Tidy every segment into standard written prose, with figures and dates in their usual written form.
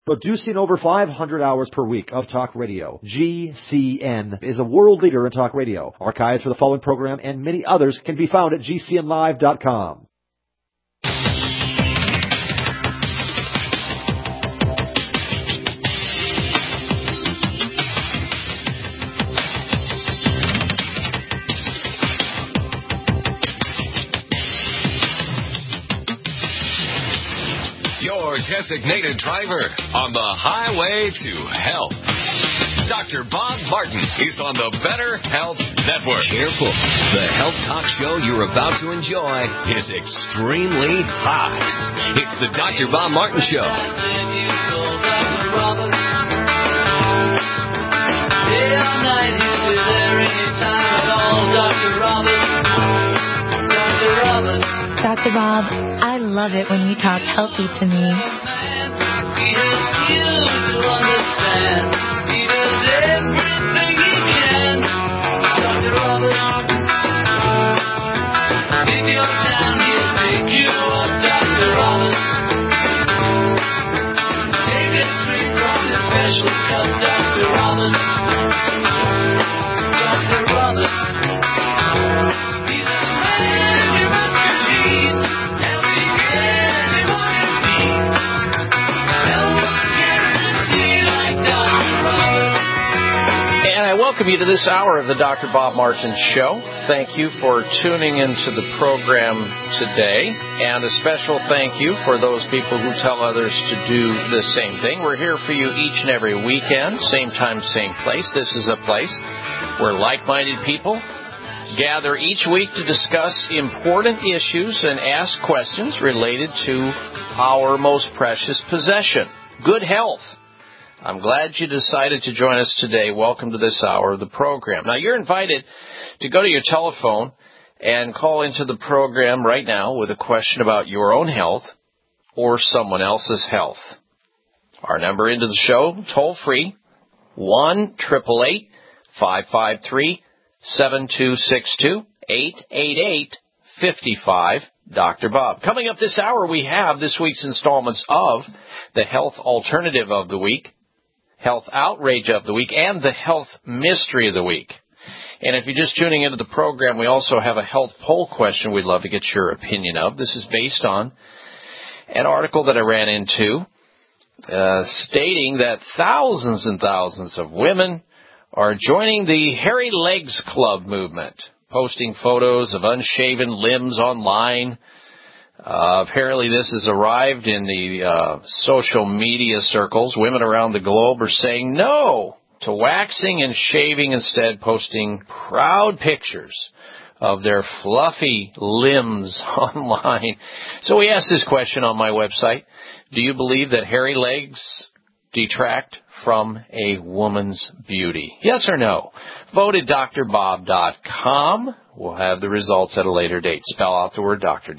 Producing over 500 hours per week of talk radio, GCN is a world leader in talk radio. Archives for the following program and many others can be found at GCNlive.com. Designated driver on the highway to health. Dr. Bob Martin is on the Better Health Network. Careful. The health talk show you're about to enjoy is extremely hot. It's the Dr. Bob Martin Show. Dr. Bob, I love it when you talk healthy to me. He helps you to understand. He does everything he can. Dr. Robert. If you're down, he'll pick you up. Dr. Robert. Take a drink from the special cup. Dr. Robert. Dr. Robert. He's a man you must believe. Helping anyone in need. And I welcome you to this hour of the Dr. Bob Martin Show. Thank you for tuning into the program today. And a special thank you for those people who tell others to do the same thing. We're here for you each and every weekend, same time, same place. This is a place where like-minded people gather each week to discuss important issues and ask questions related to our most precious possession, good health. I'm glad you decided to join us today. Welcome to this hour of the program. Now, you're invited to go to your telephone and call into the program right now with a question about your own health or someone else's health. Our number into the show, toll free, 1-888-553-7262, 888-55-Dr. Bob. Coming up this hour, we have this week's installments of the Health Alternative of the Week, Health Outrage of the Week, and the Health Mystery of the Week. And if you're just tuning into the program, we also have a health poll question we'd love to get your opinion of. This is based on an article that I ran into stating that thousands and thousands of women are joining the Hairy Legs Club movement, posting photos of unshaven limbs online. Apparently this has arrived in the social media circles. Women around the globe are saying no to waxing and shaving, instead posting proud pictures of their fluffy limbs online. So we asked this question on my website. Do you believe that hairy legs detract from a woman's beauty? Yes or no? Vote at drbob.com. We'll have the results at a later date. Spell out the word doctor,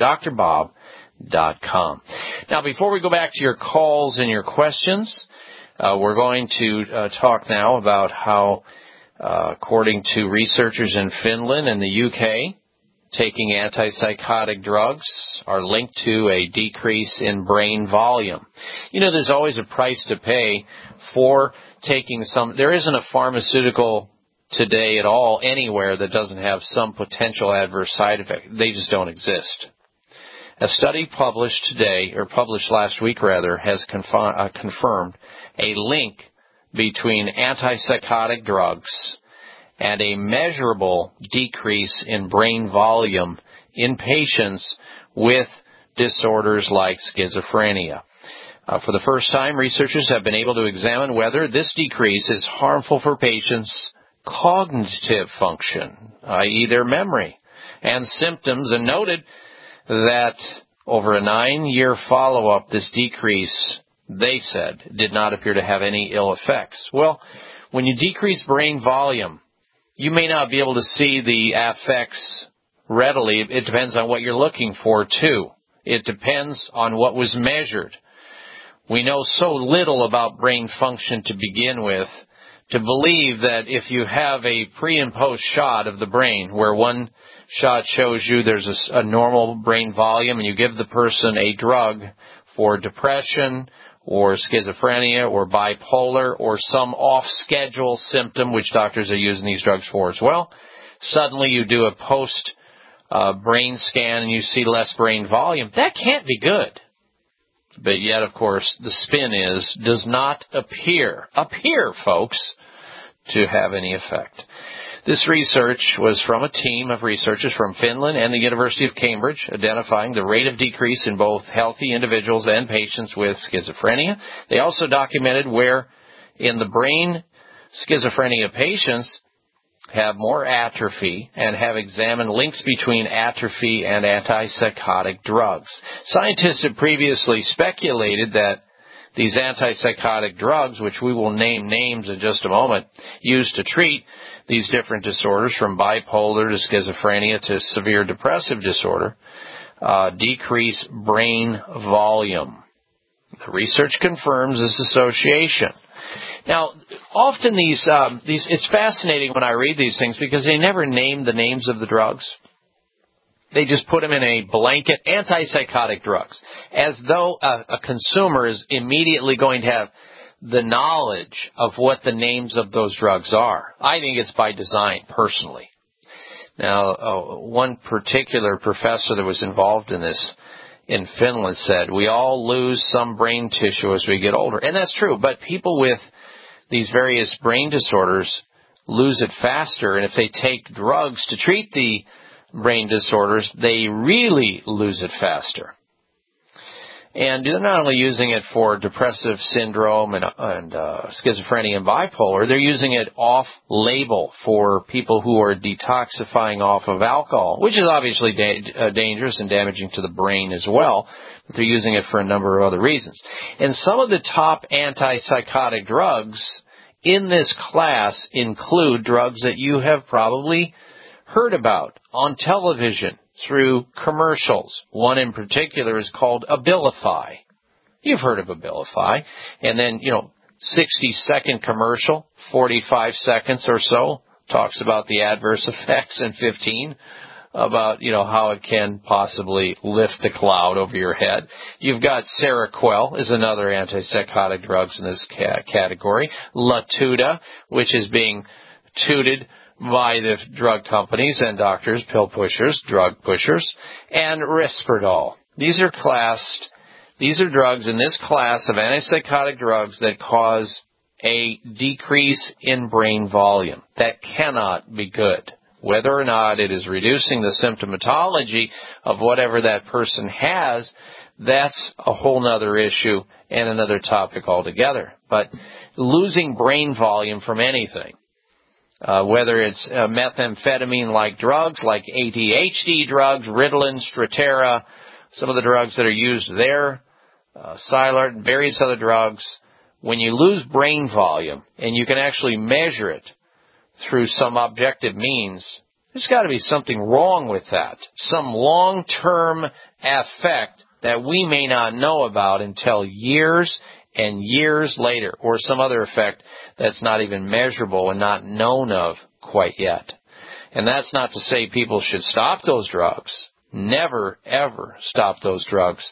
drbob.com. Now, before we go back to your calls and your questions, we're going to talk now about how, according to researchers in Finland and the UK, taking antipsychotic drugs are linked to a decrease in brain volume. You know, there's always a price to pay for taking some. There isn't a pharmaceutical today at all anywhere that doesn't have some potential adverse side effect. They just don't exist. A study published today, or published last week rather, has confirmed a link between antipsychotic drugs and a measurable decrease in brain volume in patients with disorders like schizophrenia. For the first time, researchers have been able to examine whether this decrease is harmful for patients' cognitive function, i.e. their memory, and symptoms, and noted that over a 9-year follow-up, this decrease, they said, did not appear to have any ill effects. Well, when you decrease brain volume, you may not be able to see the effects readily. It depends on what you're looking for, too. It depends on what was measured. We know so little about brain function to begin with to believe that if you have a pre- and post-shot of the brain, where one shot shows you there's a normal brain volume and you give the person a drug for depression or schizophrenia or bipolar or some off-schedule symptom, which doctors are using these drugs for as well. Suddenly you do a post-brain scan and you see less brain volume. That can't be good. But yet, of course, the spin does not appear, folks, to have any effect. This research was from a team of researchers from Finland and the University of Cambridge, identifying the rate of decrease in both healthy individuals and patients with schizophrenia. They also documented where in the brain schizophrenia patients have more atrophy and have examined links between atrophy and antipsychotic drugs. Scientists have previously speculated that these antipsychotic drugs, which we will name names in just a moment, used to treat these different disorders from bipolar to schizophrenia to severe depressive disorder, decrease brain volume. The research confirms this association. Now, often these it's fascinating when I read these things because they never name the names of the drugs. They just put them in a blanket, antipsychotic drugs, as though a consumer is immediately going to have the knowledge of what the names of those drugs are. I think it's by design, personally. Now, one particular professor that was involved in this in Finland said, we all lose some brain tissue as we get older. And that's true, but people with these various brain disorders lose it faster, and if they take drugs to treat the brain disorders, they really lose it faster. And they're not only using it for depressive syndrome and schizophrenia and bipolar, they're using it off-label for people who are detoxifying off of alcohol, which is obviously dangerous and damaging to the brain as well, but they're using it for a number of other reasons. And some of the top antipsychotic drugs in this class include drugs that you have probably heard about on television, through commercials. One in particular is called Abilify. You've heard of Abilify. And then, 60-second commercial, 45 seconds or so, talks about the adverse effects, and 15 about, how it can possibly lift the cloud over your head. You've got Seroquel is another antipsychotic drugs in this category. Latuda, which is being tooted by the drug companies and doctors, pill pushers, drug pushers, and Risperdal. These are drugs in this class of antipsychotic drugs that cause a decrease in brain volume. That cannot be good. Whether or not it is reducing the symptomatology of whatever that person has, that's a whole nother issue and another topic altogether. But losing brain volume from anything, whether it's methamphetamine-like drugs, like ADHD drugs, Ritalin, Strattera, some of the drugs that are used there, Cylart, and various other drugs, when you lose brain volume, and you can actually measure it through some objective means, there's got to be something wrong with that, some long-term effect that we may not know about until years and years later, or some other effect that's not even measurable and not known of quite yet. And that's not to say people should stop those drugs. Never, ever stop those drugs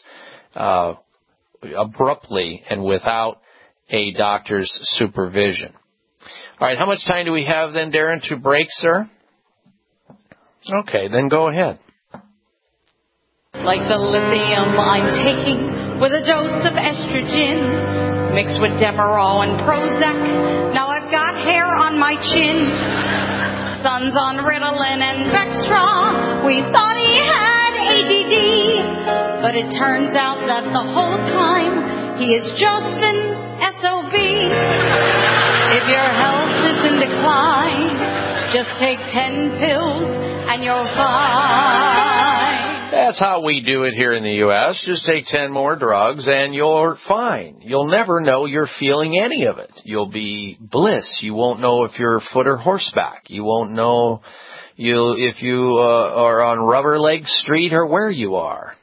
abruptly and without a doctor's supervision. All right, how much time do we have then, Darren, to break, sir? Okay, then go ahead. Like the lithium I'm taking with a dose of estrogen mixed with Demerol and Prozac. Now I've got hair on my chin. Son's on Ritalin and Bextra. We thought he had ADD, but it turns out that the whole time he is just an SOB. If your health is in decline, just take 10 pills and you're fine. That's how we do it here in the U.S. Just take 10 more drugs and you're fine. You'll never know you're feeling any of it. You'll be bliss. You won't know if you're foot or horseback. You won't know if you are on Rubber Leg Street or where you are.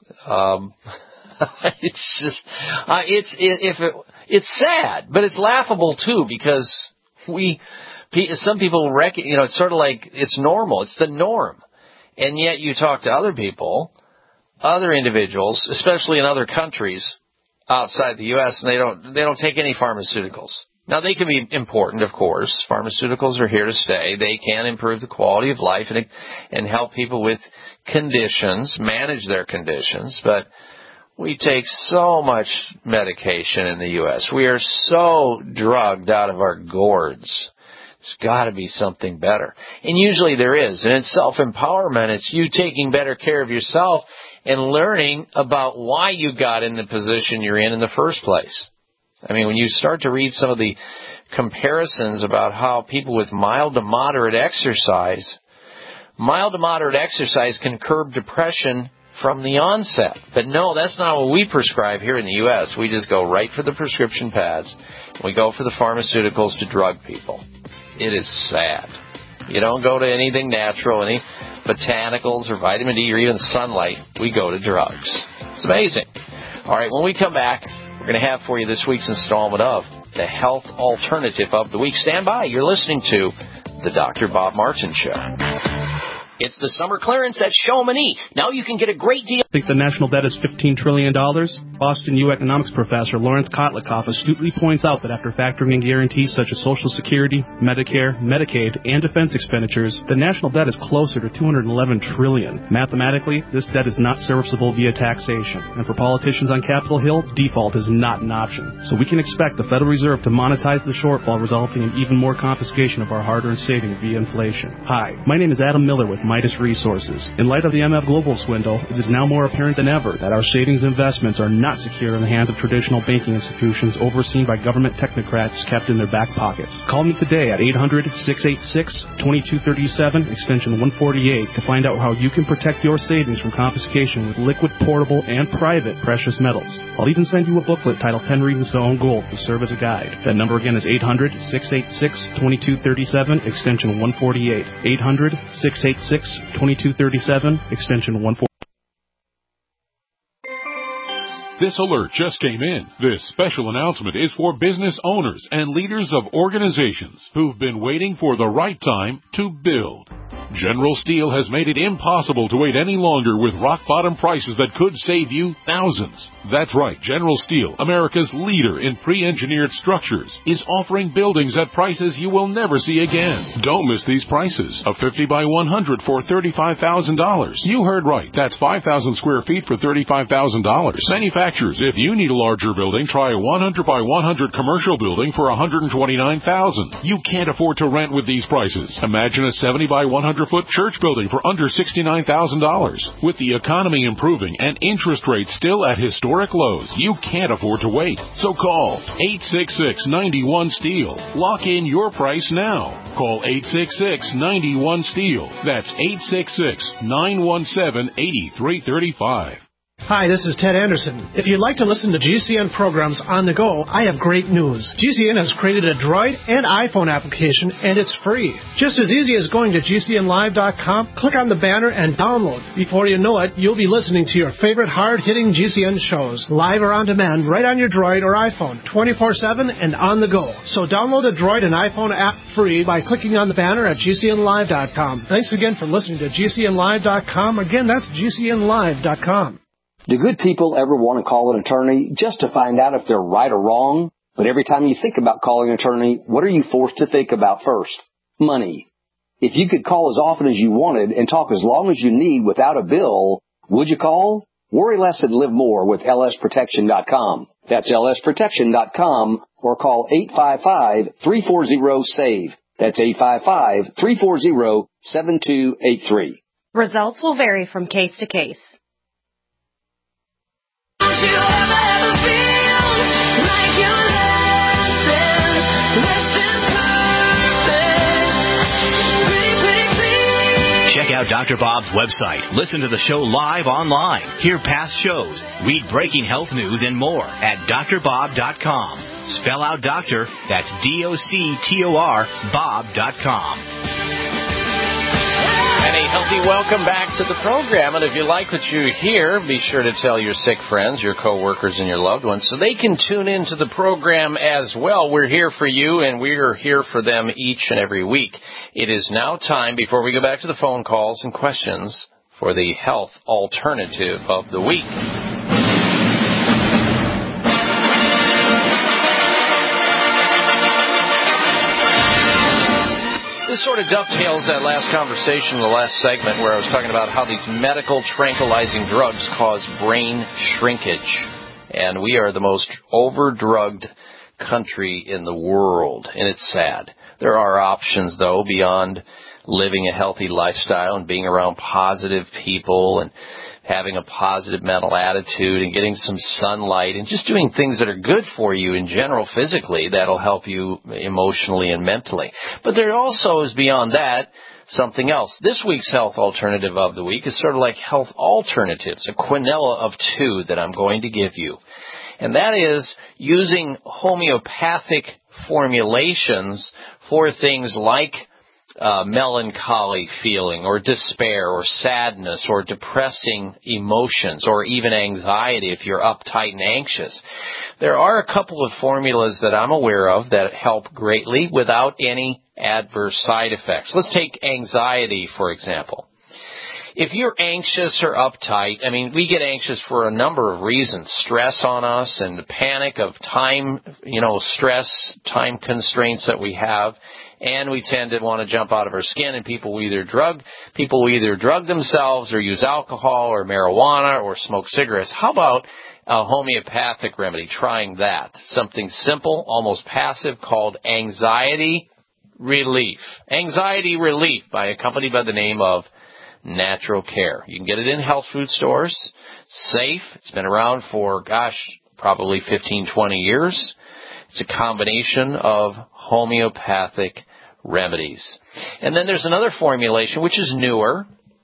It's just, it's sad, but it's laughable too, because some people reckon, it's sort of like it's normal. It's the norm. And yet you talk to other people, other individuals, especially in other countries, outside the U.S., and they don't take any pharmaceuticals. Now, they can be important, of course. Pharmaceuticals are here to stay. They can improve the quality of life and help people with conditions, manage their conditions. But we take so much medication in the U.S. We are so drugged out of our gourds. There's got to be something better. And usually there is. And it's self-empowerment. It's you taking better care of yourself and learning about why you got in the position you're in the first place. I mean, when you start to read some of the comparisons about how people with mild to moderate exercise can curb depression from the onset. But no, that's not what we prescribe here in the U.S. We just go right for the prescription pads. We go for the pharmaceuticals to drug people. It is sad. You don't go to anything natural, any botanicals or vitamin D or even sunlight. We go to drugs. It's amazing. All right, when we come back, we're going to have for you this week's installment of the Health Alternative of the Week. Stand by. You're listening to the Dr. Bob Martin Show. It's the summer clearance at Chamonix. Now you can get a great deal. Think the national debt is $15 trillion? Boston U economics professor Lawrence Kotlikoff astutely points out that after factoring in guarantees such as Social Security, Medicare, Medicaid, and defense expenditures, the national debt is closer to $211 trillion. Mathematically, this debt is not serviceable via taxation. And for politicians on Capitol Hill, default is not an option. So we can expect the Federal Reserve to monetize the shortfall, resulting in even more confiscation of our hard-earned savings via inflation. Hi, my name is Adam Miller with Midas Resources. In light of the MF Global swindle, it is now more apparent than ever that our savings investments are not secure in the hands of traditional banking institutions overseen by government technocrats kept in their back pockets. Call me today at 800-686-2237, extension 148, to find out how you can protect your savings from confiscation with liquid, portable, and private precious metals. I'll even send you a booklet titled 10 Reasons to Own Gold to serve as a guide. That number again is 800-686-2237, extension 148. 800-686-2237, extension 148. This alert just came in. This special announcement is for business owners and leaders of organizations who've been waiting for the right time to build. General Steel has made it impossible to wait any longer with rock-bottom prices that could save you thousands. That's right, General Steel, America's leader in pre-engineered structures, is offering buildings at prices you will never see again. Don't miss these prices. A 50 by 100 for $35,000. You heard right. That's 5,000 square feet for $35,000. Manufacturers, if you need a larger building, try a 100 by 100 commercial building for $129,000. You can't afford to rent with these prices. Imagine a 70 by 100-foot church building for under $69,000. With the economy improving and interest rates still at historic lows, you can't afford to wait. So call 866-91-STEEL. Lock in your price now. Call 866-91-STEEL. That's 866-917-8335. Hi, this is Ted Anderson. If you'd like to listen to GCN programs on the go, I have great news. GCN has created a Droid and iPhone application, and it's free. Just as easy as going to GCNlive.com, click on the banner, and download. Before you know it, you'll be listening to your favorite hard-hitting GCN shows, live or on demand, right on your Droid or iPhone, 24/7 and on the go. So download the Droid and iPhone app free by clicking on the banner at GCNlive.com. Thanks again for listening to GCNlive.com. Again, that's GCNlive.com. Do good people ever want to call an attorney just to find out if they're right or wrong? But every time you think about calling an attorney, what are you forced to think about first? Money. If you could call as often as you wanted and talk as long as you need without a bill, would you call? Worry less and live more with lsprotection.com. That's lsprotection.com, or call 855-340-SAVE. That's 855-340-7283. Results will vary from case to case. Check out Dr. Bob's website. Listen to the show live online. Hear past shows. Read breaking health news and more at drbob.com. Spell out doctor. That's DOCTOR Bob.com. And a healthy welcome back to the program. And if you like what you hear, be sure to tell your sick friends, your coworkers, and your loved ones so they can tune into the program as well. We're here for you, and we're here for them each and every week. It is now time, before we go back to the phone calls and questions, for the Health Alternative of the Week. this sort of dovetails that last conversation, the last segment, where I was talking about how these medical tranquilizing drugs cause brain shrinkage. And we are the most overdrugged country in the world, and it's sad. There are options, though, beyond living a healthy lifestyle and being around positive people and having a positive mental attitude and getting some sunlight and just doing things that are good for you in general physically that'll help you emotionally and mentally. But there also is beyond that something else. This week's health alternative of the week is sort of like health alternatives, a quinella of two that I'm going to give you. And that is using homeopathic formulations for things like melancholy feeling or despair or sadness or depressing emotions or even anxiety if you're uptight and anxious. There are a couple of formulas that I'm aware of that help greatly without any adverse side effects. Let's take anxiety, for example. If you're anxious or uptight, I mean, we get anxious for a number of reasons. Stress on us and the panic of time, stress, time constraints that we have. And we tend to want to jump out of our skin, and people will either drug themselves or use alcohol or marijuana or smoke cigarettes. How about a homeopathic remedy? Trying that. Something simple, almost passive, called Anxiety Relief. Anxiety Relief by a company by the name of Natural Care. You can get it in health food stores. Safe. It's been around for, probably 15, 20 years. It's a combination of homeopathic remedies. And then there's another formulation, which is newer,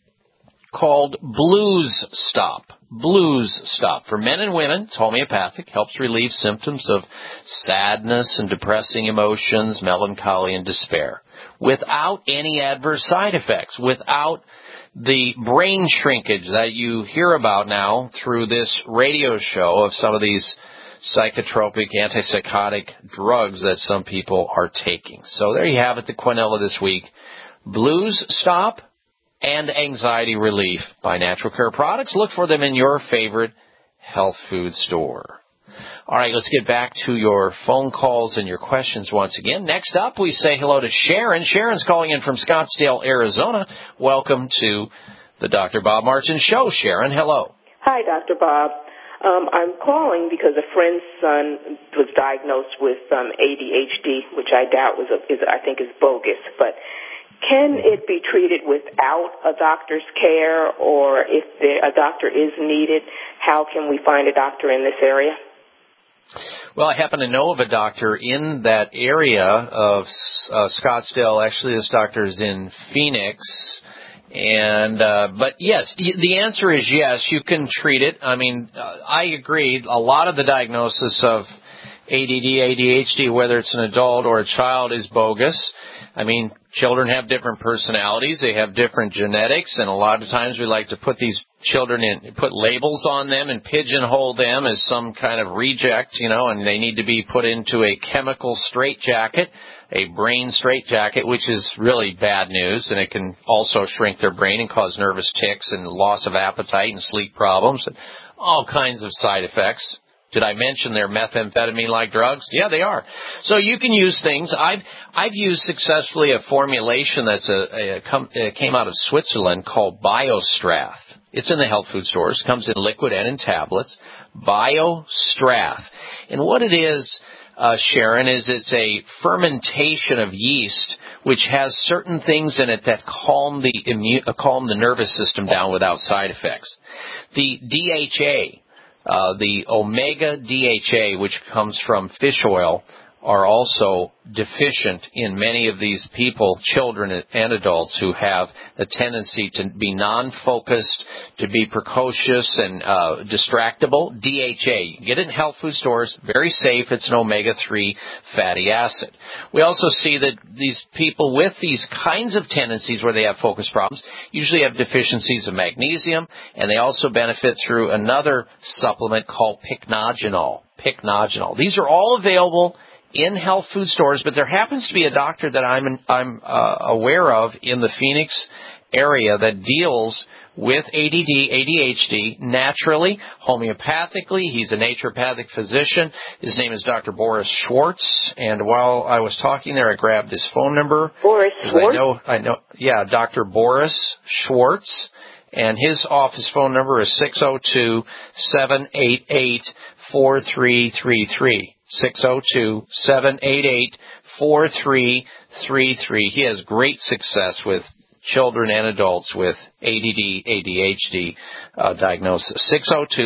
called Blues Stop. Blues Stop. For men and women, it's homeopathic, helps relieve symptoms of sadness and depressing emotions, melancholy and despair, without any adverse side effects, without the brain shrinkage that you hear about now through this radio show of some of these psychotropic, antipsychotic drugs that some people are taking. So there you have it, the quinella this week. Blues Stop and Anxiety Relief by Natural Care Products. Look for them in your favorite health food store. All right, let's get back to your phone calls and your questions once again. Next up, we say hello to Sharon. Sharon's calling in from Scottsdale, Arizona. Welcome to the Dr. Bob Martin Show. Sharon, hello. Hi, Dr. Bob. I'm calling because a friend's son was diagnosed with ADHD, which I doubt is bogus. But can it be treated without a doctor's care, or if a doctor is needed, how can we find a doctor in this area? Well, I happen to know of a doctor in that area of Scottsdale. Actually, this doctor is in Phoenix. But yes, the answer is yes, you can treat it. I mean, I agree. A lot of the diagnosis of ADD, ADHD, whether it's an adult or a child, is bogus. I mean, children have different personalities. They have different genetics. And a lot of times we like to put these children put labels on them and pigeonhole them as some kind of reject, and they need to be put into a chemical straitjacket, a brain straitjacket, which is really bad news, and it can also shrink their brain and cause nervous tics and loss of appetite and sleep problems and all kinds of side effects. Did I mention they're methamphetamine-like drugs? Yeah, they are. So you can use things. I've used successfully a formulation that's came out of Switzerland called BioStrath. It's in the health food stores. Comes in liquid and in tablets. BioStrath. And what it is, Sharon, is it's a fermentation of yeast which has certain things in it that calm the nervous system down without side effects. The DHA, the omega DHA, which comes from fish oil, are also deficient in many of these people, children and adults, who have a tendency to be non-focused, to be precocious and distractible. DHA, you can get it in health food stores, very safe. It's an omega-3 fatty acid. We also see that these people with these kinds of tendencies where they have focus problems usually have deficiencies of magnesium, and they also benefit through another supplement called pycnogenol. These are all available in health food stores, but there happens to be a doctor that I'm aware of in the Phoenix area that deals with ADD, ADHD, naturally, homeopathically. He's a naturopathic physician. His name is Dr. Boris Schwartz. And while I was talking there, I grabbed his phone number. Boris Schwartz? I know, yeah, Dr. Boris Schwartz. And his office phone number is 602-788-4333. 602-788-4333. He has great success with children and adults with ADD, ADHD diagnosis.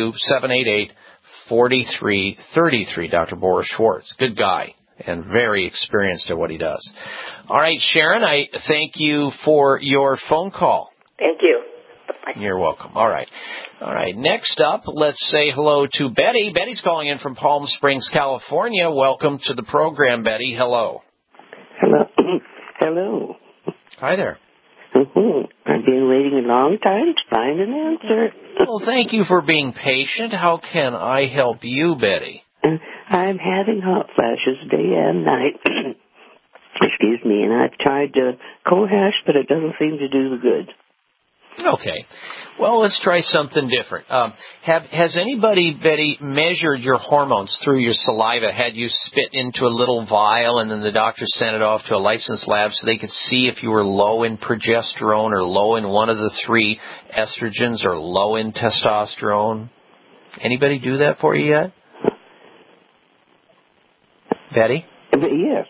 602-788-4333, Dr. Boris Schwartz. Good guy and very experienced at what he does. All right, Sharon, I thank you for your phone call. Thank you. Bye-bye. You're welcome. All right. Next up, let's say hello to Betty. Betty's calling in from Palm Springs, California. Welcome to the program, Betty. Hello. Hello. Hello. Hi there. I've been waiting a long time to find an answer. Well, thank you for being patient. How can I help you, Betty? I'm having hot flashes day and night. Excuse me, and I've tried Kohash, but it doesn't seem to do the good. Okay. Well, let's try something different. Has anybody, Betty, measured your hormones through your saliva? Had you spit into a little vial and then the doctor sent it off to a licensed lab so they could see if you were low in progesterone or low in one of the three estrogens or low in testosterone? Anybody do that for you yet? Betty? Yes.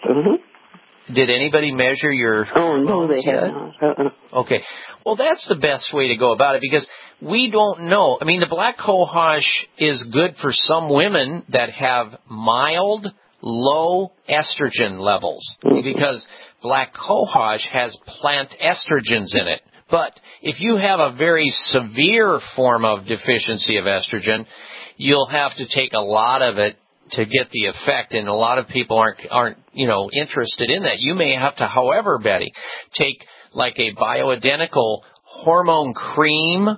Did anybody measure your hormones no, they yet? have not. Okay. Well, that's the best way to go about it because we don't know. I mean, the black cohosh is good for some women that have mild, low estrogen levels because black cohosh has plant estrogens in it. But if you have a very severe form of deficiency of estrogen, you'll have to take a lot of it to get the effect, and a lot of people aren't interested in that. You may have to, however, Betty, take like a bioidentical hormone cream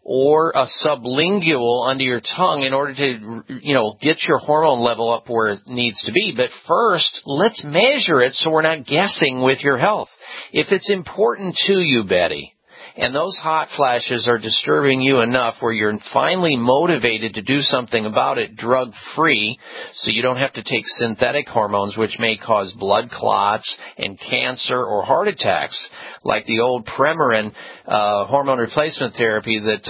or a sublingual under your tongue in order to, get your hormone level up where it needs to be. But first, let's measure it so we're not guessing with your health. If it's important to you, Betty, and those hot flashes are disturbing you enough where you're finally motivated to do something about it drug-free so you don't have to take synthetic hormones which may cause blood clots and cancer or heart attacks like the old Premarin hormone replacement therapy that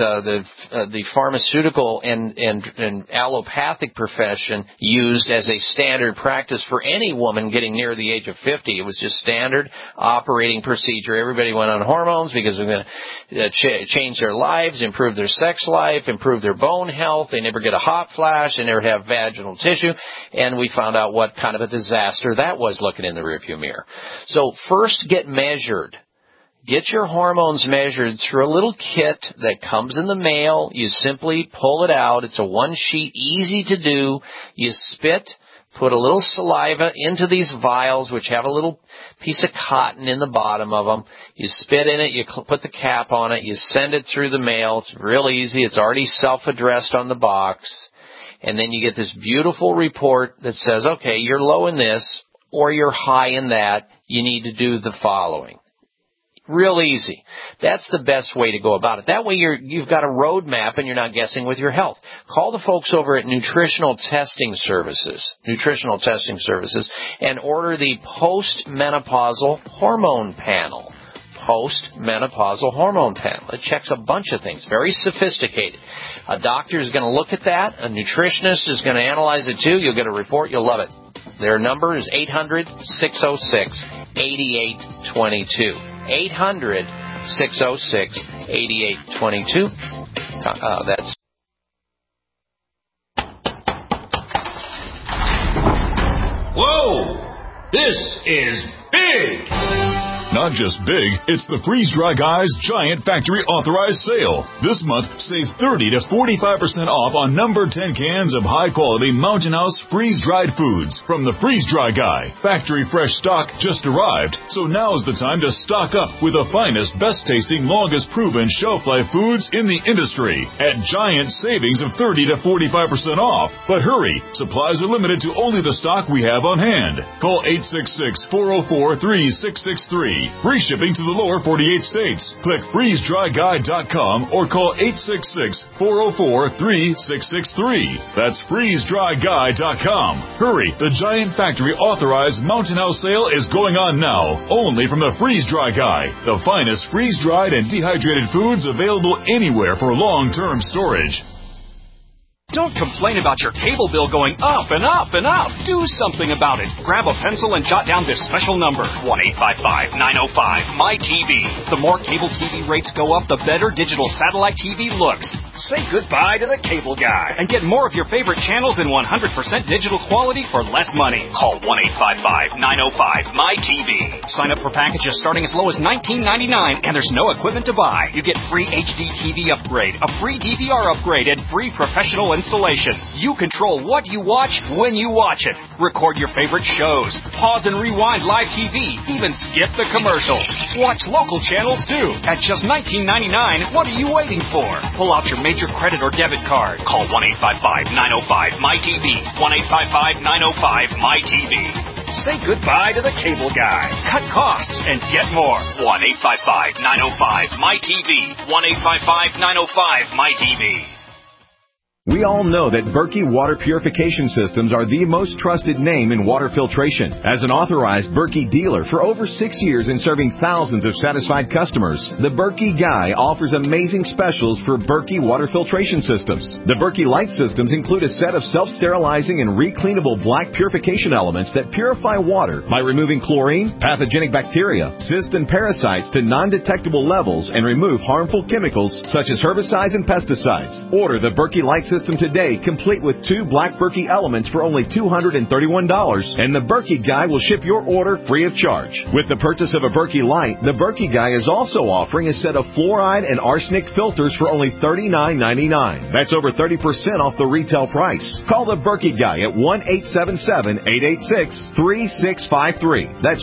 the pharmaceutical and allopathic profession used as a standard practice for any woman getting near the age of 50. It was just standard operating procedure. Everybody went on hormones because we're going to change their lives, improve their sex life, improve their bone health. They never get a hot flash. They never have vaginal tissue. And we found out what kind of a disaster that was looking in the rearview mirror. So first get measured. Get your hormones measured through a little kit that comes in the mail. You simply pull it out. It's a one-sheet, easy to do. You spit. Put a little saliva into these vials, which have a little piece of cotton in the bottom of them. You spit in it, you put the cap on it, you send it through the mail. It's real easy. It's already self-addressed on the box. And then you get this beautiful report that says, okay, you're low in this or you're high in that. You need to do the following. Real easy. That's the best way to go about it. That way you've got a roadmap and you're not guessing with your health. Call the folks over at Nutritional Testing Services, and order the postmenopausal hormone panel. Postmenopausal hormone panel. It checks a bunch of things. Very sophisticated. A doctor is going to look at that. A nutritionist is going to analyze it too. You'll get a report. You'll love it. Their number is 800-606-8822. 800-606-8822. That's. Whoa! This is big! Not just big, it's the Freeze Dry Guys Giant Factory Authorized Sale. This month, save 30 to 45% off on number 10 cans of high-quality Mountain House freeze-dried foods from the Freeze Dry Guy. Factory fresh stock just arrived, so now's the time to stock up with the finest, best-tasting, longest-proven shelf-life foods in the industry at giant savings of 30 to 45% off. But hurry, supplies are limited to only the stock we have on hand. Call 866-404-3663. free. Free shipping to the lower 48 states. Click freezedryguy.com or call 866-404-3663. That's freezedryguy.com. Hurry, the Giant Factory authorized Mountain House sale is going on now, only from the Freeze Dry Guy, the finest freeze-dried and dehydrated foods available anywhere for long-term storage. Don't complain about your cable bill going up and up and up. Do something about it. Grab a pencil and jot down this special number, 1-855-905-MY-TV. The more cable TV rates go up, the better digital satellite TV looks. Say goodbye to the cable guy and get more of your favorite channels in 100% digital quality for less money. Call 1-855-905-MY-TV. Sign up for packages starting as low as $19.99, and there's no equipment to buy. You get free HD TV upgrade, a free DVR upgrade, and free professional installation. You control what you watch when you watch it. Record your favorite shows. Pause and rewind live TV. Even skip the commercials. Watch local channels too. At just $19.99, what are you waiting for? Pull out your major credit or debit card. Call 1-855-905-MY-TV. 1-855-905-MY-TV. Say goodbye to the cable guy. Cut costs and get more. 1-855-905-MY-TV. 1-855-905-MY-TV. We all know that Berkey Water Purification Systems are the most trusted name in water filtration. As an authorized Berkey dealer for over 6 years and serving thousands of satisfied customers, the Berkey Guy offers amazing specials for Berkey Water Filtration Systems. The Berkey Light Systems include a set of self-sterilizing and recleanable black purification elements that purify water by removing chlorine, pathogenic bacteria, cysts, and parasites to non-detectable levels and remove harmful chemicals such as herbicides and pesticides. Order the Berkey Light System today, complete with 2 black Berkey elements for only $231, and the Berkey Guy will ship your order free of charge. With the purchase of a Berkey Light, the Berkey Guy is also offering a set of fluoride and arsenic filters for only $39.99. That's over 30% off the retail price. Call the Berkey Guy at 1-877-886-3653. That's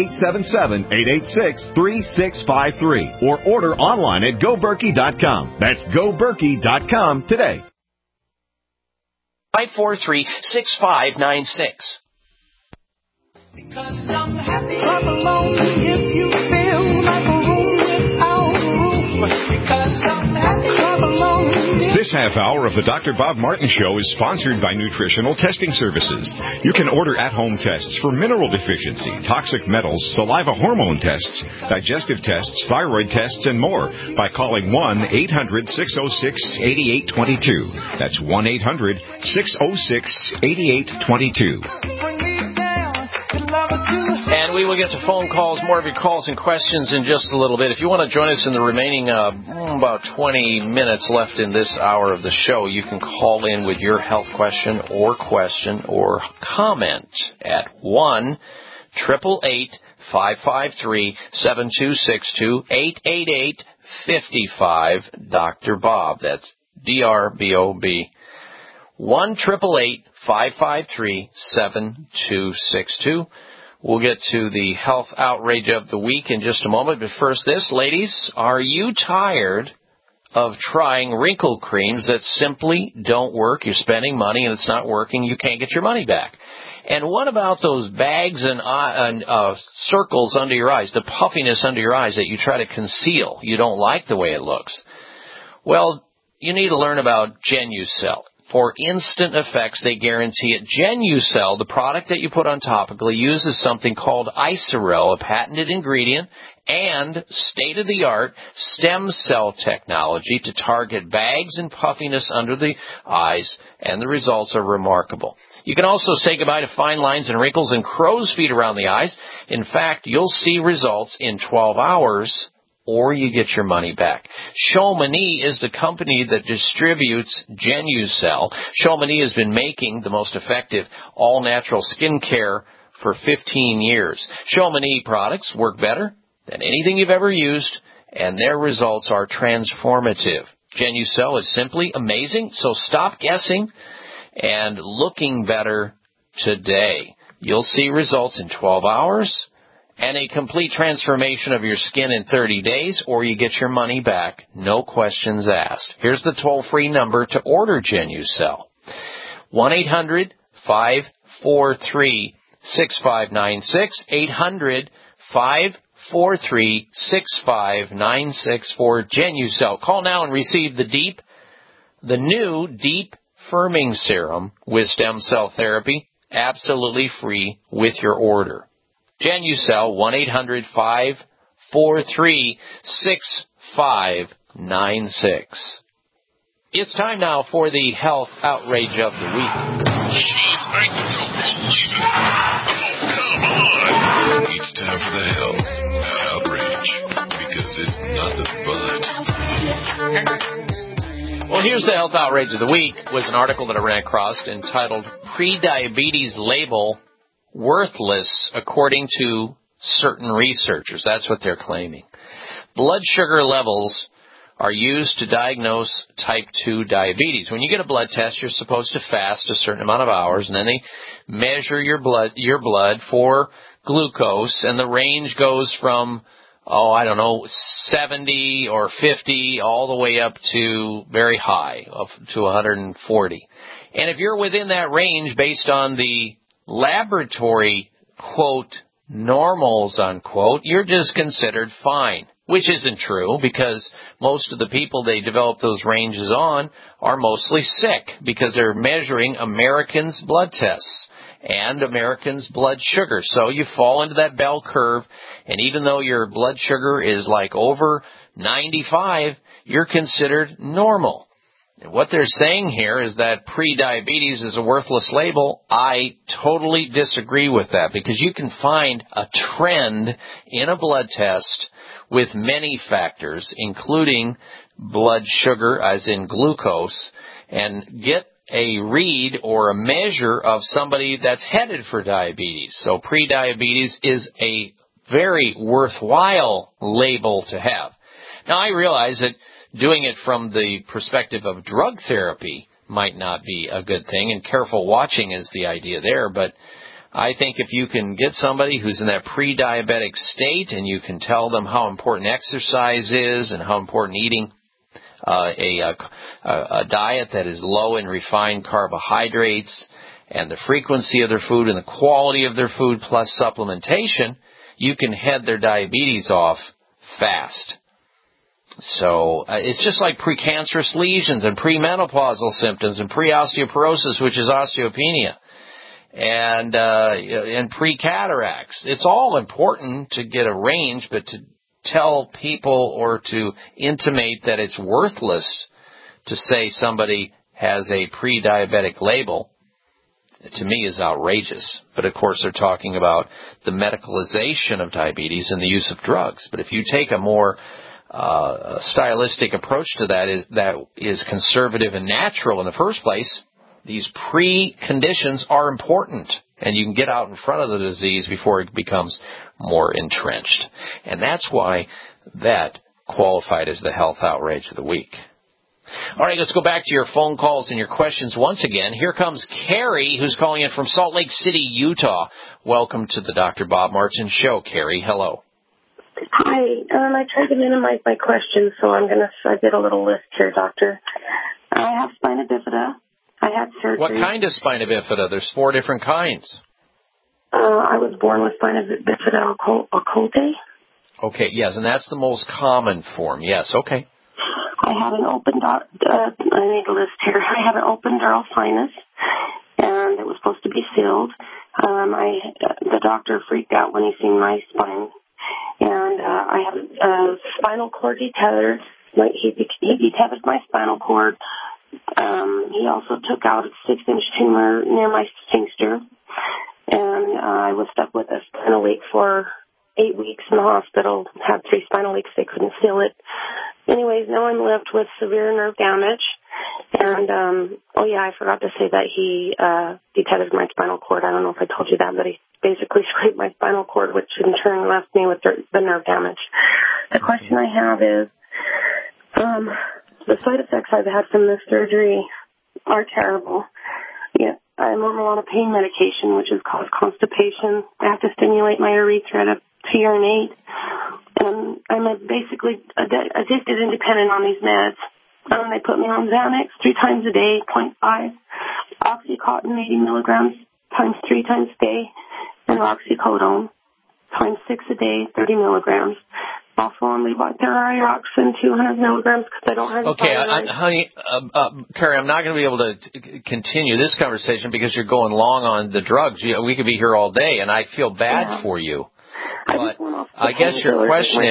1-877-886-3653. Or order online at GoBerkey.com. That's GoBerkey.com today. 543-6596. Because I'm happy. Clap along if you feel like a room without a roof. Because I'm happy. Clap along. This half hour of the Dr. Bob Martin Show is sponsored by Nutritional Testing Services. You can order at-home tests for mineral deficiency, toxic metals, saliva hormone tests, digestive tests, thyroid tests, and more by calling 1-800-606-8822. That's 1-800-606-8822. And we will get to phone calls, more of your calls and questions in just a little bit. If you want to join us in the remaining about 20 minutes left in this hour of the show, you can call in with your health question or comment at 1-888-553-7262, 888-55 Dr. Bob. That's DRBOB. 1-888-553-7262. We'll get to the health outrage of the week in just a moment. But first this, ladies, are you tired of trying wrinkle creams that simply don't work? You're spending money and it's not working. You can't get your money back. And what about those bags and circles under your eyes, the puffiness under your eyes that you try to conceal? You don't like the way it looks. Well, you need to learn about Genucel. For instant effects, they guarantee it. Genucel, the product that you put on topically, uses something called Isorel, a patented ingredient, and state-of-the-art stem cell technology to target bags and puffiness under the eyes, and the results are remarkable. You can also say goodbye to fine lines and wrinkles and crow's feet around the eyes. In fact, you'll see results in 12 hours, or you get your money back. Chamonix is the company that distributes Genucel. Chamonix has been making the most effective all-natural skincare for 15 years. Chamonix products work better than anything you've ever used, and their results are transformative. Genucel is simply amazing, so stop guessing and looking better today. You'll see results in 12 hours and a complete transformation of your skin in 30 days, or you get your money back, no questions asked. Here's the toll-free number to order Genucel. 1-800-543-6596, 888-436-5996 for Genucell. Call now and receive the new Deep Firming Serum with stem cell therapy, absolutely free with your order. Genucell, 1-800-543-6596. It's time now for the health outrage of the week. Jeez, I don't believe it. Oh, come on. It's time for the health outrage, because it's nothing but. Well, here's the health outrage of the week. Was an article that I ran across entitled "Pre-Diabetes Label Worthless According to Certain Researchers." That's what they're claiming. Blood sugar levels are used to diagnose type 2 diabetes. When you get a blood test, you're supposed to fast a certain amount of hours, and then they measure your blood for glucose, and the range goes from, 70 or 50 all the way up to very high, up to 140. And if you're within that range based on the laboratory, quote, normals, unquote, you're just considered fine. Which isn't true, because most of the people they develop those ranges on are mostly sick, because they're measuring Americans' blood tests and Americans' blood sugar. So you fall into that bell curve, and even though your blood sugar is like over 95, you're considered normal. And what they're saying here is that pre-diabetes is a worthless label. I totally disagree with that, because you can find a trend in a blood test with many factors, including blood sugar, as in glucose, and get a read or a measure of somebody that's headed for diabetes. So pre-diabetes is a very worthwhile label to have. Now, I realize that doing it from the perspective of drug therapy might not be a good thing, and careful watching is the idea there, but I think if you can get somebody who's in that pre-diabetic state and you can tell them how important exercise is and how important eating a diet that is low in refined carbohydrates and the frequency of their food and the quality of their food plus supplementation, you can head their diabetes off fast. So it's just like precancerous lesions and premenopausal symptoms and pre-osteoporosis, which is osteopenia, and pre-cataracts. It's all important to get a range, but to tell people or to intimate that it's worthless to say somebody has a pre-diabetic label, to me, is outrageous. But, of course, they're talking about the medicalization of diabetes and the use of drugs. But if you take a more stylistic approach to that, that is conservative and natural in the first place, these preconditions are important, and you can get out in front of the disease before it becomes more entrenched. And that's why that qualified as the health outrage of the week. All right, let's go back to your phone calls and your questions once again. Here comes Carrie, who's calling in from Salt Lake City, Utah. Welcome to the Dr. Bob Martin Show, Carrie. Hello. Hi. I tried to minimize my questions, so I did a little list here, Doctor. I have spina bifida. I had surgery. What kind of spina bifida? There's 4 different kinds. I was born with spina bifida occultae. Okay, yes, and that's the most common form. Yes, okay. I had an open, I need a list here. I had an open dural sinus, and it was supposed to be sealed. The doctor freaked out when he seen my spine, and I have a spinal cord detether. He detethered my spinal cord. He also took out a 6-inch tumor near my sphincter, and I was stuck with a spinal leak for 8 weeks in the hospital. Had 3 spinal leaks. They couldn't seal it. Anyways, now I'm left with severe nerve damage. And, I forgot to say that he detethered my spinal cord. I don't know if I told you that, but he basically scraped my spinal cord, which in turn left me with the nerve damage. The question I have is, the side effects I've had from this surgery are terrible. Yeah, I'm on a lot of pain medication, which has caused constipation. I have to stimulate my urethra to urinate. And I'm basically addicted and dependent on these meds. They put me on Xanax 3 times a day, 0.5. Oxycontin, 80 milligrams, times 3 times a day, and oxycodone. times 6 a day, 30 milligrams. Also on levothyroxine, 200 milligrams, because I don't have Okay, honey, Carrie, I'm not going to be able to continue this conversation because you're going long on the drugs. We could be here all day, and I feel bad for you. But I guess your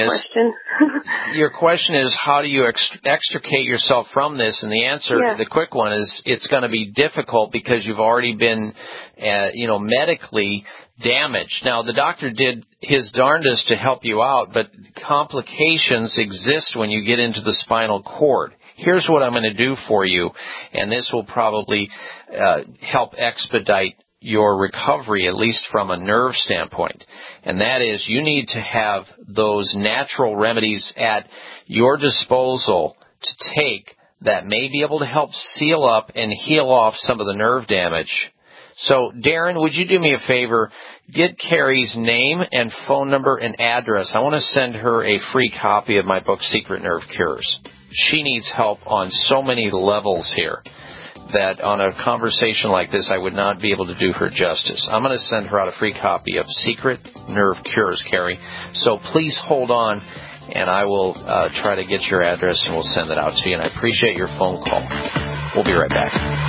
question is how do you extricate yourself from this? And the answer, the quick one, is it's going to be difficult because you've already been, medically damaged. Now, the doctor did his darndest to help you out, but complications exist when you get into the spinal cord. Here's what I'm going to do for you, and this will probably help expedite your recovery, at least from a nerve standpoint. And that is, you need to have those natural remedies at your disposal to take that may be able to help seal up and heal off some of the nerve damage. So, Darren, would you do me a favor? Get Carrie's name and phone number and address. I want to send her a free copy of my book, Secret Nerve Cures. She needs help on so many levels here that on a conversation like this, I would not be able to do her justice. I'm going to send her out a free copy of Secret Nerve Cures, Carrie. So please hold on, and I will try to get your address, and we'll send it out to you. And I appreciate your phone call. We'll be right back.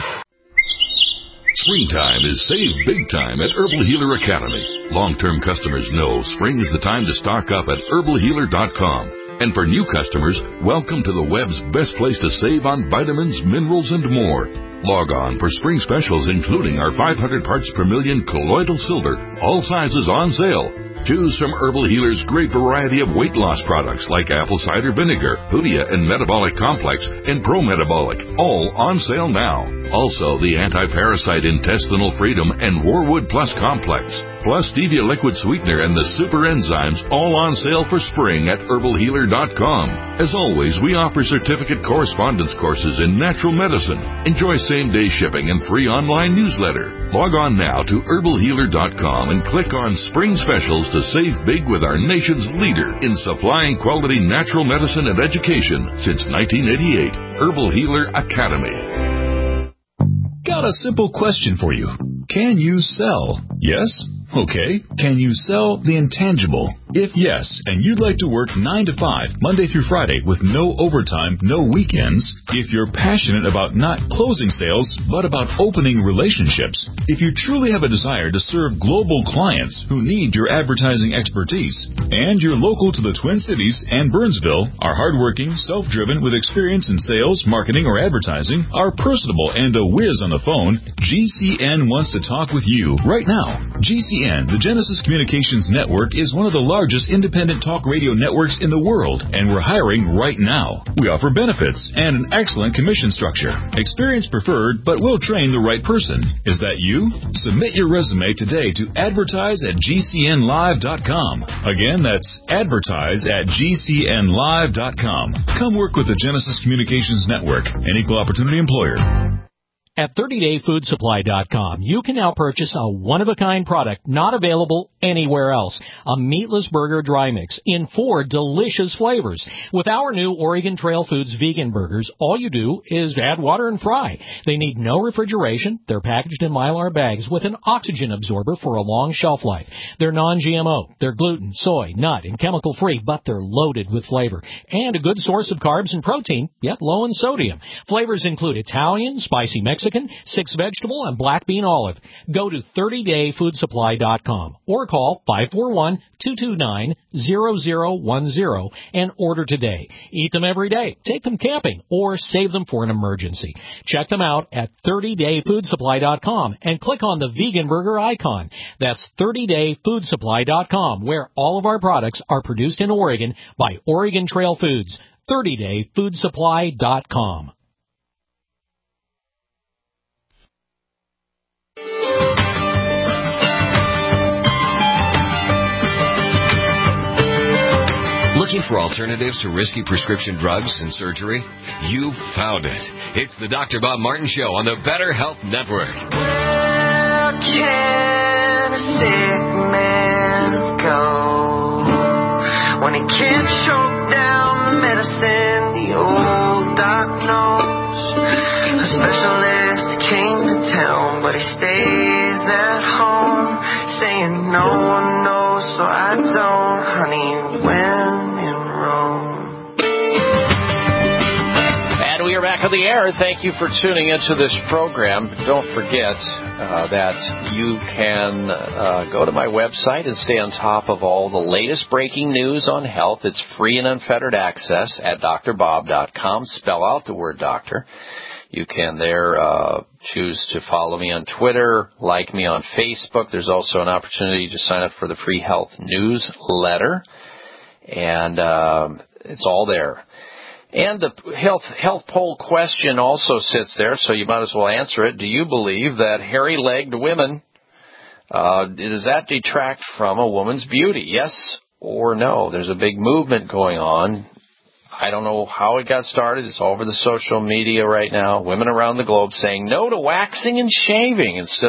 Springtime is save big time at Herbal Healer Academy. Long-term customers know spring is the time to stock up at herbalhealer.com. And for new customers, welcome to the web's best place to save on vitamins, minerals, and more. Log on for spring specials, including our 500 parts per million colloidal silver, all sizes on sale. Choose from Herbal Healer's great variety of weight loss products like apple cider vinegar, Hoodia and Metabolic Complex, and Pro-Metabolic, all on sale now. Also, the Anti-Parasite Intestinal Freedom and Warwood Plus Complex, plus Stevia Liquid Sweetener and the Super Enzymes, all on sale for spring at herbalhealer.com. As always, we offer certificate correspondence courses in natural medicine. Enjoy same-day shipping and free online newsletter. Log on now to herbalhealer.com and click on Spring Specials to save big with our nation's leader in supplying quality natural medicine and education since 1988, Herbal Healer Academy. Got a simple question for you. Can you sell? Yes? Okay. Can you sell the intangible? If yes, and you'd like to work 9 to 5, Monday through Friday, with no overtime, no weekends, if you're passionate about not closing sales, but about opening relationships, if you truly have a desire to serve global clients who need your advertising expertise, and you're local to the Twin Cities and Burnsville, are hardworking, self-driven, with experience in sales, marketing, or advertising, are personable, and a whiz on the phone, GCN wants to talk with you right now. GCN, the Genesis Communications Network, is one of the largest independent talk radio networks in the world, and we're hiring right now. We offer benefits and an excellent commission structure. Experience preferred, but we'll train the right person. Is that you? Submit your resume today to advertise@gcnlive.com. Again, that's advertise@gcnlive.com. Come work with the Genesis Communications Network, an equal opportunity employer. At 30dayfoodsupply.com, you can now purchase a one-of-a-kind product not available anywhere else. A meatless burger dry mix in 4 delicious flavors. With our new Oregon Trail Foods vegan burgers, all you do is add water and fry. They need no refrigeration. They're packaged in Mylar bags with an oxygen absorber for a long shelf life. They're non-GMO. They're gluten, soy, nut, and chemical-free, but they're loaded with flavor. And a good source of carbs and protein, yet low in sodium. Flavors include Italian, spicy Mexican, 6-vegetable, and black bean olive. Go to 30dayfoodsupply.com or call 541-229-0010 and order today. Eat them every day, take them camping, or save them for an emergency. Check them out at 30dayfoodsupply.com and click on the vegan burger icon. That's 30dayfoodsupply.com, where all of our products are produced in Oregon by Oregon Trail Foods. 30dayfoodsupply.com. Looking for alternatives to risky prescription drugs and surgery? You found it. It's the Dr. Bob Martin Show on the Better Health Network. Where can a sick man go when he can't choke down the medicine the old doc knows? A specialist came to town, but he stays at home, saying no one knows so I don't, honey, when in Rome. And we are back on the air. Thank you for tuning into this program. Don't forget that you can go to my website and stay on top of all the latest breaking news on health. It's free and unfettered access at drbob.com. Spell out the word doctor. You can there choose to follow me on Twitter, like me on Facebook. There's also an opportunity to sign up for the free health newsletter. And it's all there. And the health poll question also sits there, so you might as well answer it. Do you believe that hairy-legged women, does that detract from a woman's beauty? Yes or no? There's a big movement going on. I don't know how it got started. It's all over the social media right now. Women around the globe saying no to waxing and shaving instead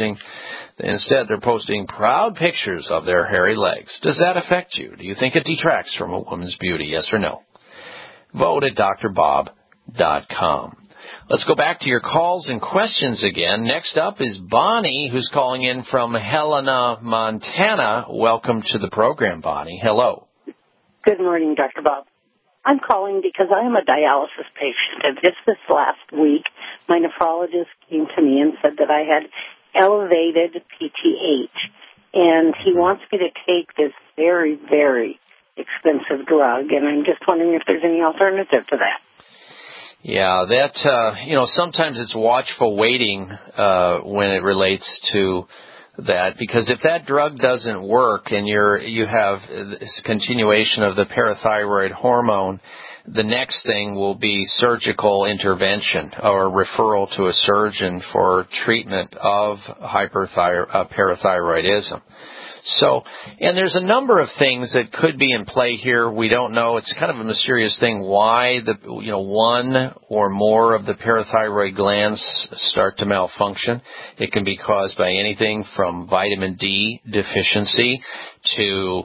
they're posting proud pictures of their hairy legs. Does that affect you? Do you think it detracts from a woman's beauty? Yes or no? Vote at drbob.com. Let's go back to your calls and questions again. Next up is Bonnie, who's calling in from Helena, Montana. Welcome to the program, Bonnie. Hello. Good morning, Dr. Bob. I'm calling because I am a dialysis patient, and just this last week, my nephrologist came to me and said that I had elevated PTH, and he wants me to take this very, very expensive drug, and I'm just wondering if there's any alternative to that. Yeah, that, sometimes it's watchful waiting when it relates to that, because if that drug doesn't work and you have this continuation of the parathyroid hormone, the next thing will be surgical intervention or referral to a surgeon for treatment of parathyroidism. So, and there's a number of things that could be in play here. We don't know. It's kind of a mysterious thing why one or more of the parathyroid glands start to malfunction. It can be caused by anything from vitamin D deficiency to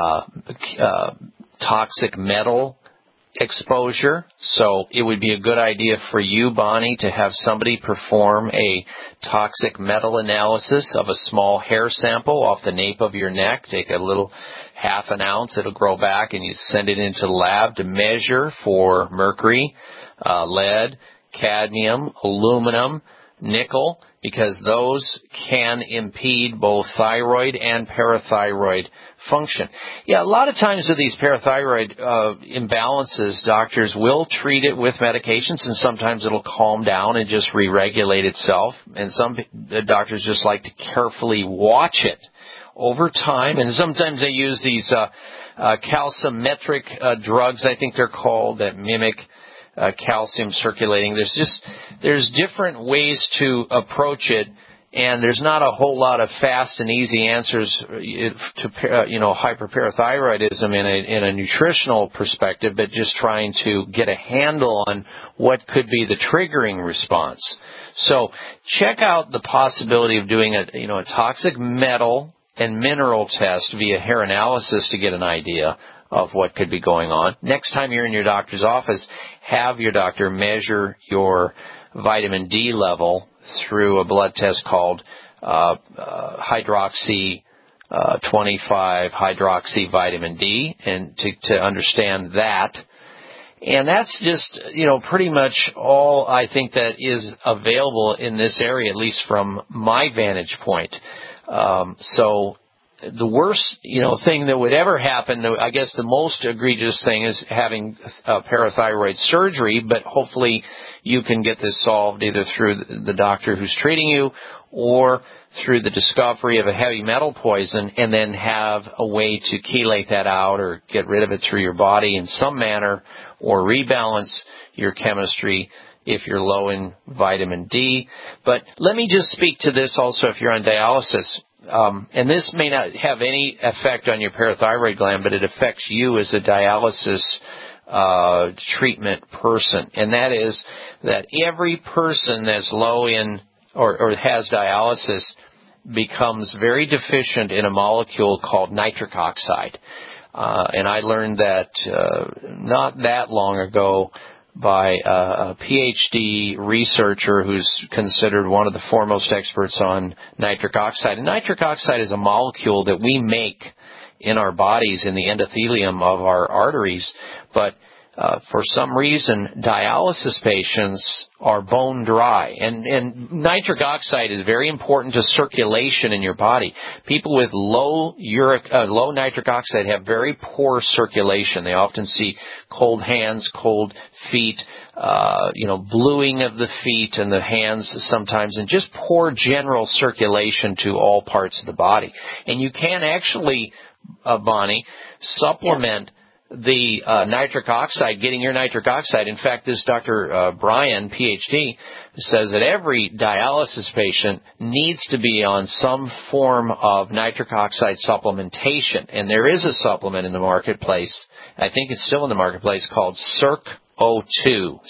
toxic metal exposure. So it would be a good idea for you, Bonnie, to have somebody perform a toxic metal analysis of a small hair sample off the nape of your neck. Take a little half an ounce, it'll grow back, and you send it into the lab to measure for mercury, lead, cadmium, aluminum, nickel, because those can impede both thyroid and parathyroid function. Yeah, a lot of times with these parathyroid imbalances, doctors will treat it with medications, and sometimes it'll calm down and just re-regulate itself. And some doctors just like to carefully watch it over time. And sometimes they use these calcimetric drugs, I think they're called, that mimic calcium circulating. There's different ways to approach it, and there's not a whole lot of fast and easy answers to hyperparathyroidism in a nutritional perspective, but just trying to get a handle on what could be the triggering response. So check out the possibility of doing a toxic metal and mineral test via hair analysis to get an idea of what could be going on. Next time you're in your doctor's office, have your doctor measure your vitamin D level through a blood test called hydroxy 25 hydroxy vitamin D, and to understand that. And that's just, pretty much all I think that is available in this area, at least from my vantage point. So the worst, thing that would ever happen, I guess the most egregious thing is having parathyroid surgery, but hopefully you can get this solved either through the doctor who's treating you or through the discovery of a heavy metal poison, and then have a way to chelate that out or get rid of it through your body in some manner, or rebalance your chemistry if you're low in vitamin D. But let me just speak to this also if you're on dialysis. And this may not have any effect on your parathyroid gland, but it affects you as a dialysis treatment person. And that is that every person that's low in or has dialysis becomes very deficient in a molecule called nitric oxide. And I learned that not that long ago by a PhD researcher who's considered one of the foremost experts on nitric oxide. And nitric oxide is a molecule that we make in our bodies, in the endothelium of our arteries, but for some reason, dialysis patients are bone dry. And nitric oxide is very important to circulation in your body. People with low nitric oxide have very poor circulation. They often see cold hands, cold feet, bluing of the feet and the hands sometimes, and just poor general circulation to all parts of the body. And you can actually, Bonnie, supplement the nitric oxide, getting your nitric oxide. In fact, this Dr. Brian, PhD, says that every dialysis patient needs to be on some form of nitric oxide supplementation. And there is a supplement in the marketplace, I think it's still in the marketplace, called CircO2,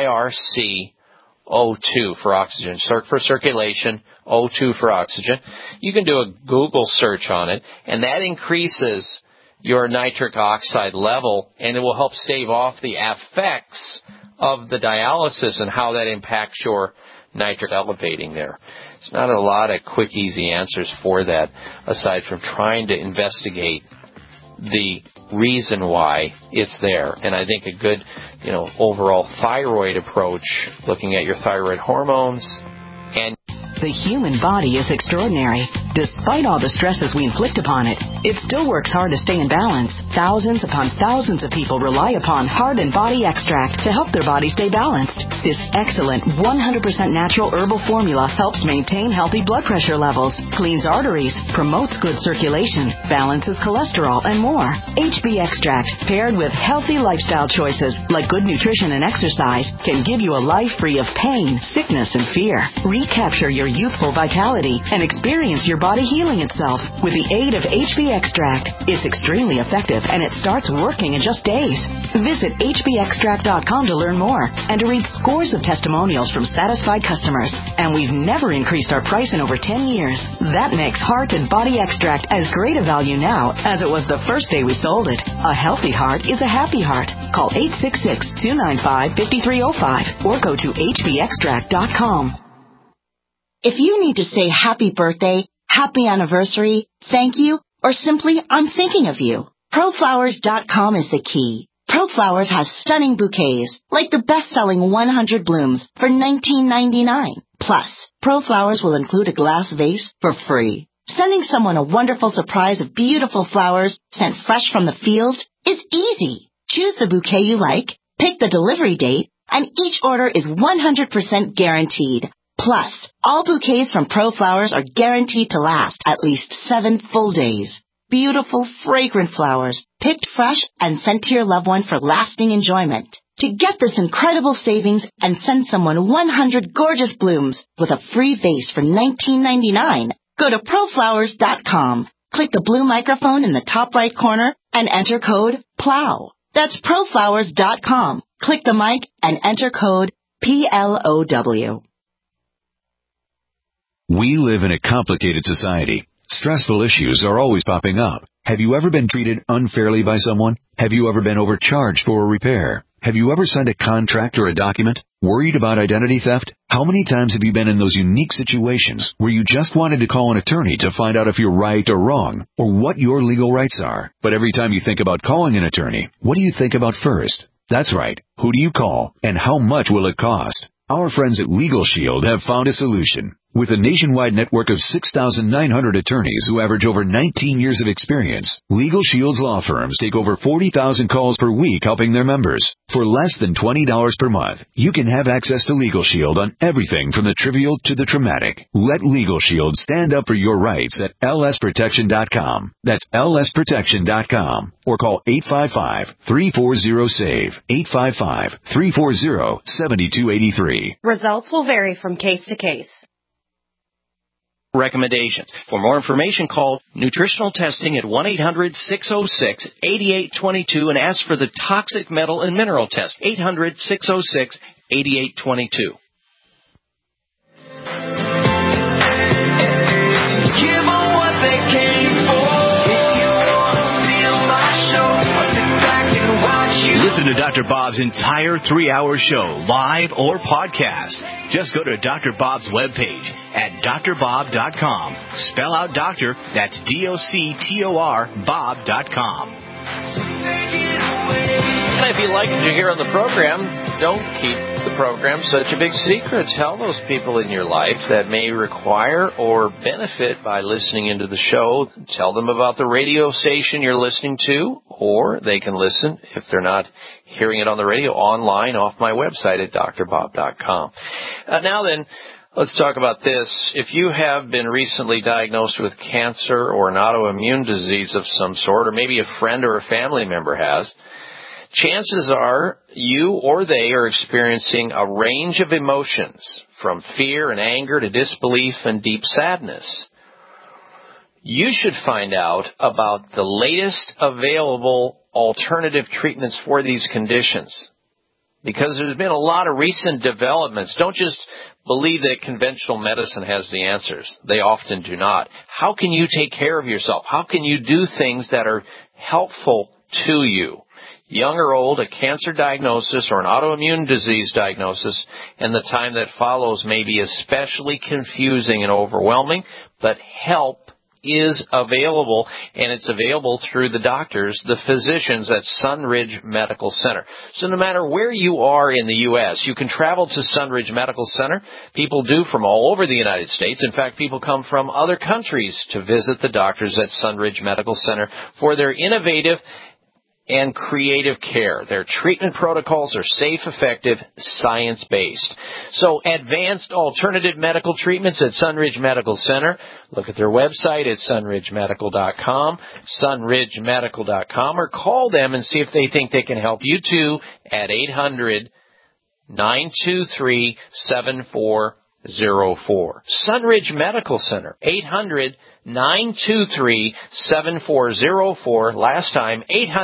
CircO2 for oxygen. Circ for circulation, O2 for oxygen. You can do a Google search on it, and that increases your nitric oxide level, and it will help stave off the effects of the dialysis and how that impacts your nitric elevating there. There's not a lot of quick, easy answers for that, aside from trying to investigate the reason why it's there. And I think a good, overall thyroid approach, looking at your thyroid hormones and the human body is extraordinary. Despite all the stresses we inflict upon it, it still works hard to stay in balance. Thousands upon thousands of people rely upon Heart and Body Extract to help their body stay balanced. This excellent 100% natural herbal formula helps maintain healthy blood pressure levels, cleans arteries, promotes good circulation, balances cholesterol, and more. HB Extract, paired with healthy lifestyle choices like good nutrition and exercise, can give you a life free of pain, sickness, and fear. Recapture your youthful vitality and experience your body healing itself with the aid of HB Extract. It's extremely effective, and it starts working in just days. Visit hbextract.com to learn more and to read scores of testimonials from satisfied customers. And we've never increased our price in over 10 years. That makes Heart and Body Extract as great a value now as it was the first day we sold it. A healthy heart is a happy heart. Call 866-295-5305 or go to hbextract.com. If you need to say happy birthday, happy anniversary, thank you, or simply I'm thinking of you, ProFlowers.com is the key. ProFlowers has stunning bouquets, like the best-selling 100 blooms for $19.99. Plus, ProFlowers will include a glass vase for free. Sending someone a wonderful surprise of beautiful flowers sent fresh from the fields is easy. Choose the bouquet you like, pick the delivery date, and each order is 100% guaranteed. Plus, all bouquets from ProFlowers are guaranteed to last at least 7 full days. Beautiful, fragrant flowers, picked fresh and sent to your loved one for lasting enjoyment. To get this incredible savings and send someone 100 gorgeous blooms with a free vase for $19.99, go to ProFlowers.com. Click the blue microphone in the top right corner and enter code PLOW. That's ProFlowers.com. Click the mic and enter code PLOW. We live in a complicated society. Stressful issues are always popping up. Have you ever been treated unfairly by someone? Have you ever been overcharged for a repair? Have you ever signed a contract or a document? Worried about identity theft? How many times have you been in those unique situations where you just wanted to call an attorney to find out if you're right or wrong, or what your legal rights are? But every time you think about calling an attorney, what do you think about first? That's right. Who do you call, and how much will it cost? Our friends at Legal Shield have found a solution. With a nationwide network of 6,900 attorneys who average over 19 years of experience, Legal Shield's law firms take over 40,000 calls per week helping their members. For less than $20 per month, you can have access to Legal Shield on everything from the trivial to the traumatic. Let Legal Shield stand up for your rights at lsprotection.com. That's lsprotection.com. Or call 855-340-SAVE, 855-340-7283. Results will vary from case to case. Recommendations. For more information, call Nutritional Testing at 1-800-606-8822 and ask for the toxic metal and mineral test. 800-606-8822. Listen to Dr. Bob's entire 3-hour show, live or podcast. Just go to Dr. Bob's webpage, at drbob.com. Spell out doctor, that's DOCTOR, Bob.com. And if you like what you hear on the program, don't keep the program such a big secret. Tell those people in your life that may require or benefit by listening into the show. Tell them about the radio station you're listening to, or they can listen, if they're not hearing it on the radio, online off my website at drbob.com. Now then, let's talk about this. If you have been recently diagnosed with cancer or an autoimmune disease of some sort, or maybe a friend or a family member has, chances are you or they are experiencing a range of emotions, from fear and anger to disbelief and deep sadness. You should find out about the latest available alternative treatments for these conditions, because there's been a lot of recent developments. Don't just believe that conventional medicine has the answers. They often do not. How can you take care of yourself? How can you do things that are helpful to you? Young or old, a cancer diagnosis or an autoimmune disease diagnosis and the time that follows may be especially confusing and overwhelming, but help is available, and it's available through the doctors, the physicians at Sunridge Medical Center. So no matter where you are in the U.S., you can travel to Sunridge Medical Center. People do from all over the United States. In fact, people come from other countries to visit the doctors at Sunridge Medical Center for their innovative and creative care. Their treatment protocols are safe, effective, science-based. So advanced alternative medical treatments at Sunridge Medical Center. Look at their website at sunridgemedical.com, sunridgemedical.com, or call them and see if they think they can help you too at 800-923-7404. Sunridge Medical Center, 800-923-7404. Last time,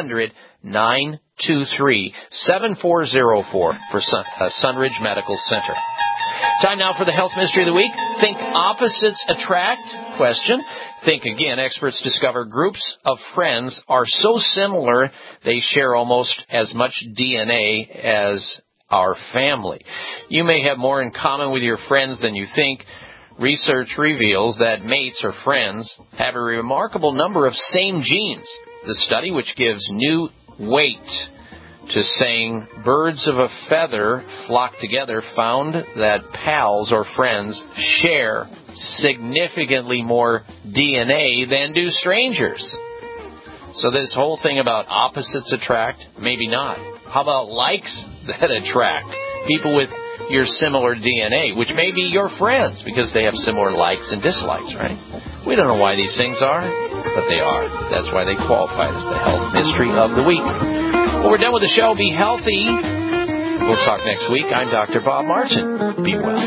800-923-7404 for Sunridge Medical Center. Time now for the Health Mystery of the Week. Think opposites attract? Question. Think again. Experts discover groups of friends are so similar they share almost as much DNA as our family. You may have more in common with your friends than you think. Research reveals that mates or friends have a remarkable number of same genes. The study, which gives new weight to saying birds of a feather flock together, found that pals or friends share significantly more DNA than do strangers. So this whole thing about opposites attract, maybe not. How about likes that attract? People with your similar DNA, which may be your friends because they have similar likes and dislikes, right? We don't know why these things are, but they are. That's why they qualify as the Health Mystery of the Week. Well, we're done with the show. Be healthy. We'll talk next week. I'm Dr. Bob Martin. Be well.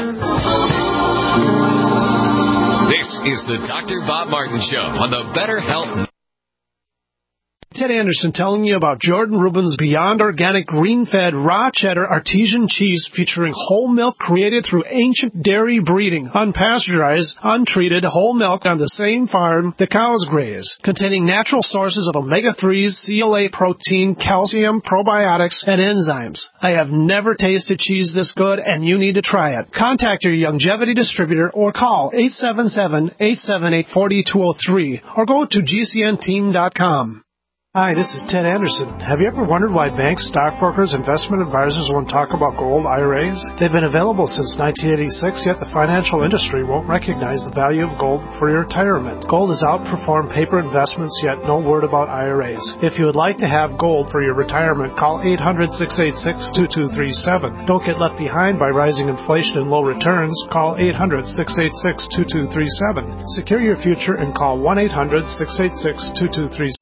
This is the Dr. Bob Martin Show on the Better Health. Ted Anderson telling you about Jordan Rubin's Beyond Organic Green-Fed Raw Cheddar Artesian Cheese featuring whole milk created through ancient dairy breeding, unpasteurized, untreated whole milk on the same farm the cows graze, containing natural sources of omega-3s, CLA protein, calcium, probiotics, and enzymes. I have never tasted cheese this good, and you need to try it. Contact your Longevity distributor or call 877-878-4203 or go to gcnteam.com. Hi, this is Ted Anderson. Have you ever wondered why banks, stockbrokers, investment advisors won't talk about gold IRAs? They've been available since 1986, yet the financial industry won't recognize the value of gold for your retirement. Gold has outperformed paper investments, yet no word about IRAs. If you would like to have gold for your retirement, call 800-686-2237. Don't get left behind by rising inflation and low returns. Call 800-686-2237. Secure your future and call 1-800-686-2237.